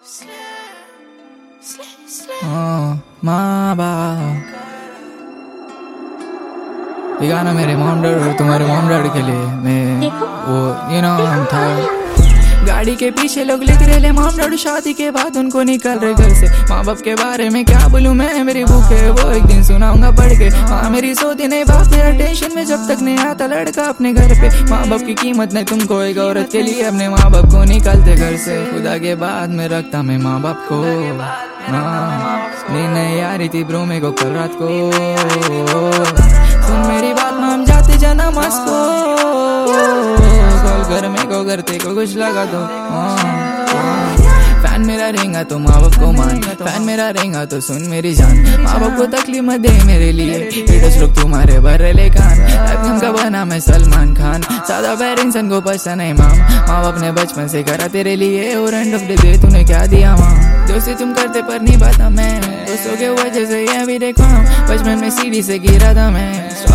माँ बाप ये गाना मेरे मॉम डैड और तुम्हारे मॉम डैड के लिए मैं वो था। गाड़ी के पीछे लोग लिख रहे ले मॉम डैड शादी के बाद उनको निकल रहे घर से। माँ बाप के बारे में क्या बोलूं मैं, मेरी बुक है वो एक दिन सुनाऊंगा पढ़ के। माँ मेरी सोती नहीं, बाप मेरा टेंशन में जब तक नहीं आता लड़का अपने घर पे। माँ बाप की कीमत नहीं तुमको, एक औरत के लिए अपने माँ बाप को निकालते घर से। खुदा के बाद में रखता मैं माँ बाप को। नींद नहीं आ रही थी ब्रो मेरे को कल रात को। सुन मेरी बात में हम जाते जाना मस्को। कॉल घर में को करते को कुछ लगा दो। फैन मेरा रहेगा तो माँ बाप को मान, फैन मेरा रहेगा तो सुन मेरी जान। माँ बाप को तकलीफ मत दे मेरे लिए, बेटे लोग तुम्हारे भर ले कान। एकदम का बना मैं सलमान खान, सादा पेरेंट्स को पसंद नहीं माम। माँ बाप ने बचपन से करा तेरे लिए और एंड ऑफ द डे तूने क्या दिया माँ। दोस्ती तुम करते पर नहीं पाता मैं, दोस्तों के वजह से ये भी देखो बचपन में सीढ़ी से गिरा था मैं।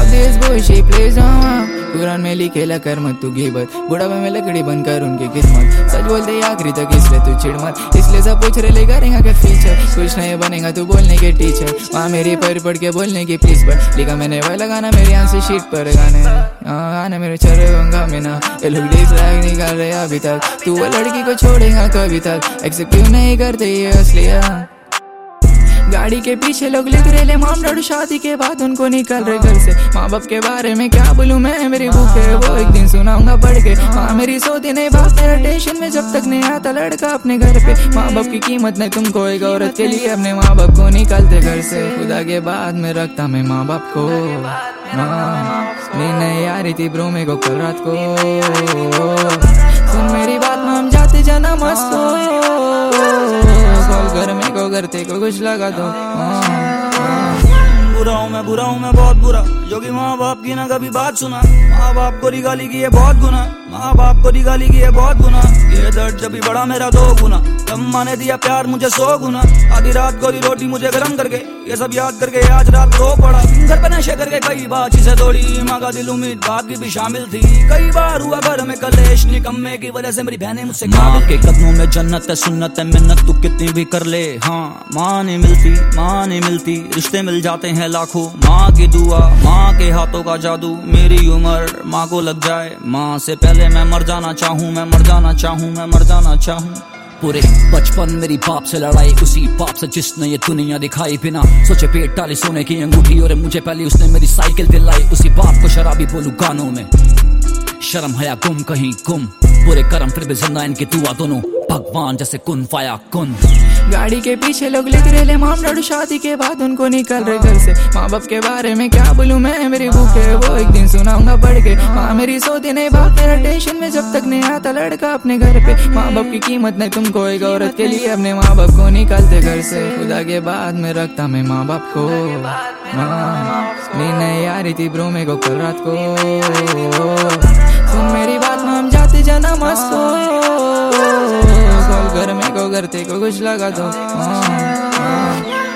कुरान में लिखे ला कर मत तू गिबत, बुढ़ापे में लकड़ी बनकर उनकी किस्मत। सच बोलते आखिरी तक इसलिए तू चिढ़ मत, इसलिए सब पूछ रहे ले करेगा क्या फीचर। कुछ नहीं बनेगा तू बोलने के टीचर, वहाँ मेरी पढ़ के बोलने की प्लीज पढ़। लिखा मैंने वह लगाना मेरे आंसू शीट पर गाने मेरे चरे होंगे में ना। ये लोग डिसलाइक नहीं कर रहे अभी तक, तू वो लड़की को छोड़ेगा कभी तक। एक्सेप्ट क्यों नहीं करते ये असलियत। गाड़ी के पीछे लोग लिख रहे ले मॉम डैड शादी के बाद उनको निकल रहे घर से। माँ बाप के बारे में क्या बोलूं मैं, मेरी बुक है वो एक दिन सुनाऊंगा पढ़ के। माँ मेरी सोती नहीं, बाप मेरा टेंशन में जब तक नहीं आता लड़का अपने घर पे। माँ बाप की कीमत नहीं तुमको, एक औरत के लिए अपने माँ बाप को निकालते घर से। खुदा के बाद में रखता मैं माँ बाप को। नींद नहीं आ रही थी ब्रो मेरे को कल रात को। सुन मेरी बात में हम जाते जाना मस्त घर में को करते को कुछ लगा दो। बुरा हूँ मैं बहुत बुरा, जो कि माँ बाप की ना कभी बात सुना। माँ बाप को रिगाली की है बहुत गुना, माँ बाप को रिगाली की है बहुत गुना। ये दर्द जब भी बड़ा मेरा 2 गुना, तब माँ ने दिया प्यार मुझे 100 गुना। आधी रात को दी रोटी मुझे गरम करके, ये सब याद करके आज रात रो पड़ा। घर पे नशे करके कई बार चीजें तोड़ी, माँ का दिल उम्मीद बात की भी शामिल थी। कई बार हुआ घर में कलेश, निकम्मे की वजह से मेरी बहनें मुझसे माँ के कदमों में जन्नत है, सुन्नत है, मिन्नत तू कितनी भी कर ले। हाँ माँ नहीं मिलती, रिश्ते मिल जाते हैं लाखों। माँ की दुआ, माँ के हाथों का जादू, मेरी उम्र माँ को लग जाए। माँ से पहले मैं मर जाना चाहूँ, मैं मर जाना चाहूँ। पूरे बचपन मेरी बाप से लड़ाई, उसी बाप से जिसने ये दुनिया दिखाई। बिना सोचे पेट डाली सोने की अंगूठी, और मुझे पहले उसने मेरी साइकिल दिलाई। उसी बाप को शराबी बोलूं गानों में, शर्म हया गुम कहीं गुम। पूरे कर्म फिर भी जिंदा इनकी दुआ, दोनों भगवान जैसे कुन फाया कुन। गाड़ी के पीछे लोग लिख रहे ले मॉम डैड शादी के बाद उनको निकल रहे घर से। माँ बाप के बारे में क्या बोलूं मैं, मेरी बुक है वो एक दिन सुनाऊंगा पढ़ के। माँ मेरी सोती नहीं, बाप मेरा टेंशन में जब तक नहीं आता लड़का अपने घर पे। माँ बाप की कीमत नहीं तुमको, एक औरत के लिए अपने माँ बाप को निकालते घर से। खुदा के बाद में रखता मैं माँ बाप को। नींद नहीं आ रही थी ब्रो मेरे को कल रात को। सुन मेरी बात में हम जाते जाना मस्त घर में को करते को कुछ लगा दो।